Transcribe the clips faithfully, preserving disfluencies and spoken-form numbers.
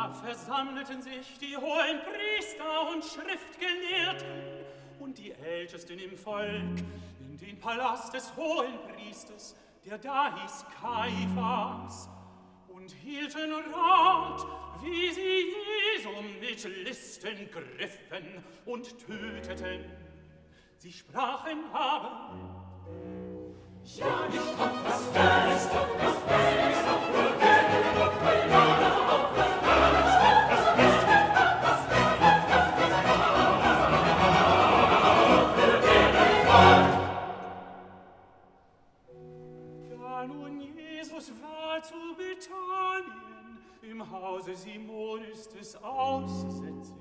Da versammelten sich die hohen Priester und Schriftgelehrten und die Ältesten im Volk in den Palast des hohen Priesters, der da hieß Kaiphas, und hielten Rat, wie sie Jesu mit Listen griffen und töteten. Sie sprachen aber: Ja, nicht auf das Fest, auf das Fest, auf der Welt, auf der Jahre, auf das Fest, auf das Fest, auf das Fest, auf das Fest, da nun Jesus war zu Bethanien, im Hause Simonis des Aussätzigen,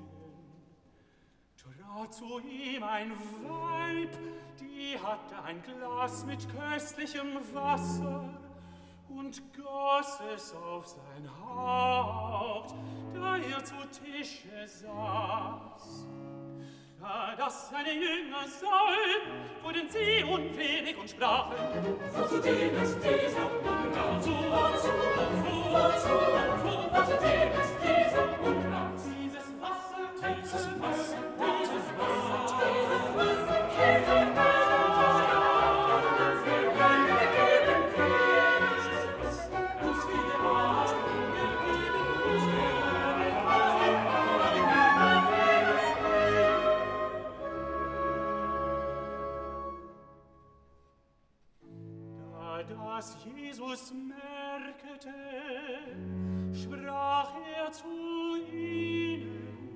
trat zu ihm ein Weib, die hatte ein Glas mit köstlichem Wasser und goss es auf sein Haupt, da er zu Tische saß. Da das seine Jünger sahen, wurden sie unwillig und sprachen: Wozu dient dieser Unrat? Wozu, wozu, wozu, wozu, wozu, wozu dient dieser Unrat? Dieses Wasser, dieses Wasser, dieses Wasser, dieses Wasser, dieses Wasser, was Jesus merkte, sprach er zu ihnen: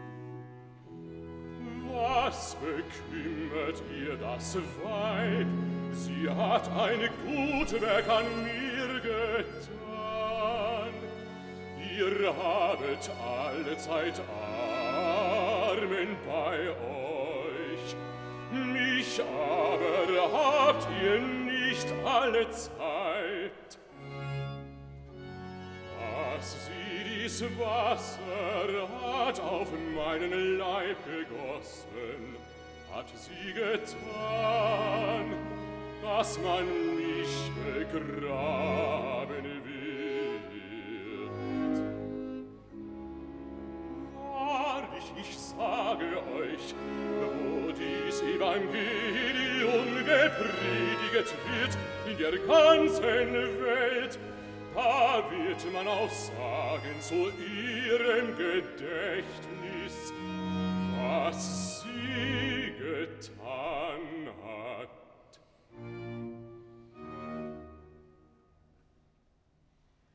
Was bekümmert ihr das Weib? Sie hat ein Gutwerk an mir getan. Ihr habet allezeit Armen bei euch, mich aber habt ihr nicht alle Zeit. Dass sie dies Wasser hat auf meinen Leib gegossen, hat sie getan, dass man mich begraben wird. Wahrlich, ich sage euch, wo dies Evangelium geprediget wird in der ganzen Welt, da wird man auch sagen zu ihrem Gedächtnis, was sie getan.